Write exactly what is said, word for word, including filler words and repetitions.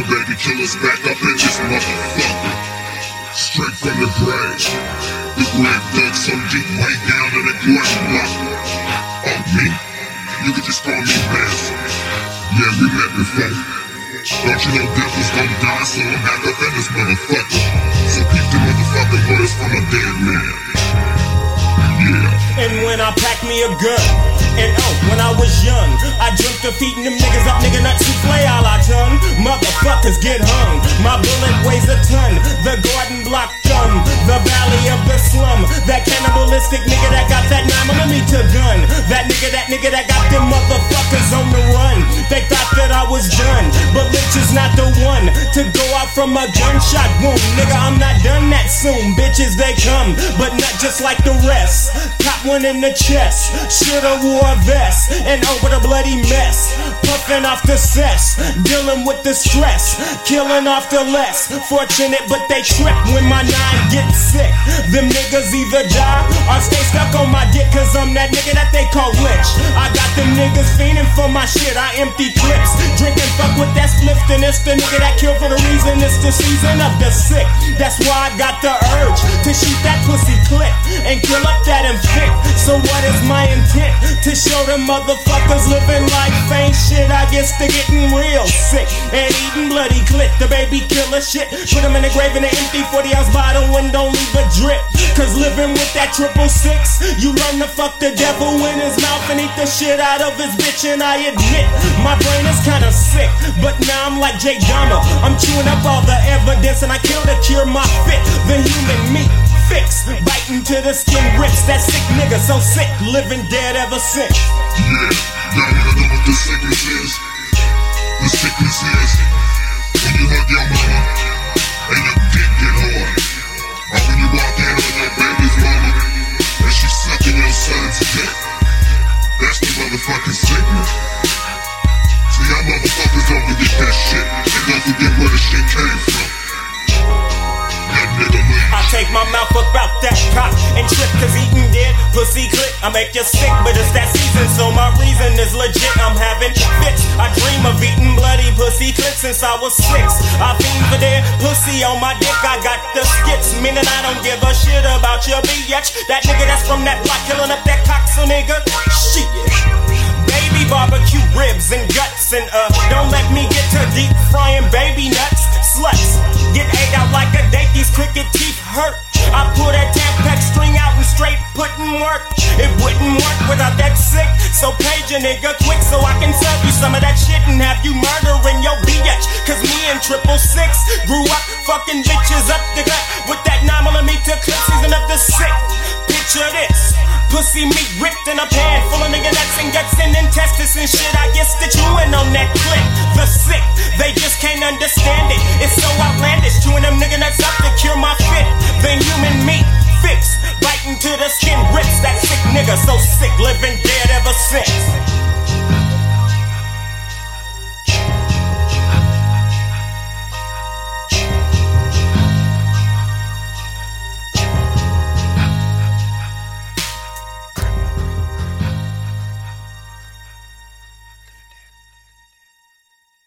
The baby killers back up in this motherfucker. Straight from the grave. The grave dug so deep way down in the grave block. Oh, me? You can just call me Basil. Yeah, we met before. Don't you know death was gonna die, so I'm back up in this motherfucker. So keep the motherfucking words from a dead man. Yeah. And when I packed me a gun, and oh, when I was young, I dreamt of feeding them niggas up, nigga nuts who play a la ton. Motherfuckers get hung, my bullet weighs a ton. The garden block thumb, the valley of the slum. That cannibalistic nigga that got that nine millimeter gun. That nigga, that nigga that got them motherfuckers on the run. They thought that I was done, but Lynch is not the one to go out from a gunshot wound. Nigga, I'm not done that soon. Bitches, they come, but not just like the rest. Cop one in the chest, shoulda wore a vest, and over the bloody mess. Puffing off the cess, dealing with the stress, killing off the less fortunate, but they trip when my nine gets sick. Them niggas either die or stay stuck on my dick, cause I'm that nigga that they call rich. I got them niggas fiending for my shit, I empty clips, drinking fuck with that spliff, and it's the nigga that kill for the reason it's the season of the sick. That's why I got the urge to shoot that pussy clip and kill up that infant. So what is my intent? To show them motherfuckers living life ain't shit. I guess they're getting real sick and eating bloody clit. The baby killer shit. Put them in the grave in an empty forty ounce bottle and don't leave a drip. Cause living with that triple six, you learn to fuck the devil in his mouth and eat the shit out of his bitch. And I admit, my brain is kinda sick, but now I'm like Jay Dahmer. I'm chewing up all the evidence and I kill to cure my fit. The human meat fix, biting to the skin rips. That sick nigga so sick, living dead ever since. Yeah, y'all wanna know what the sickness is? The sickness is when you hug your mama and your dick get hard. Or when you walk in on your baby's mama and she's sucking your son's dick. That's the motherfucking sickness. See, y'all motherfuckers don't forget that shit and don't forget where the shit came from. I take my mouth up out that cock and trip, cause eating dead pussy click. I make you sick, but it's that season, so my reason is legit. I'm having fits. I dream of eating bloody pussy clip since I was six. I fiend for dead pussy on my dick. I got the skits, meaning I don't give a shit about your bitch. That nigga that's from that block killing up that cock, so nigga, shit. Baby barbecue ribs and guts, and uh, don't let me get to deep frying baby nuts. Sluts get ate out like a date, these cricket teeth hurt. I pull that Tampax string out and straight puttin' work. It wouldn't work without that sick, so page a nigga quick so I can serve you some of that shit and have you murdering your bitch. Cause me and triple six grew up fucking bitches up the gut with that nine millimeter clip, season up the sick. Picture this, pussy meat ripped in a pan full of nigga nuts and guts and intestines and shit. I guess that you in on that clip. The sick, they just can't understand it. It's so outlandish, chewing them nigga nuts up to cure my fit. Then human meat fix,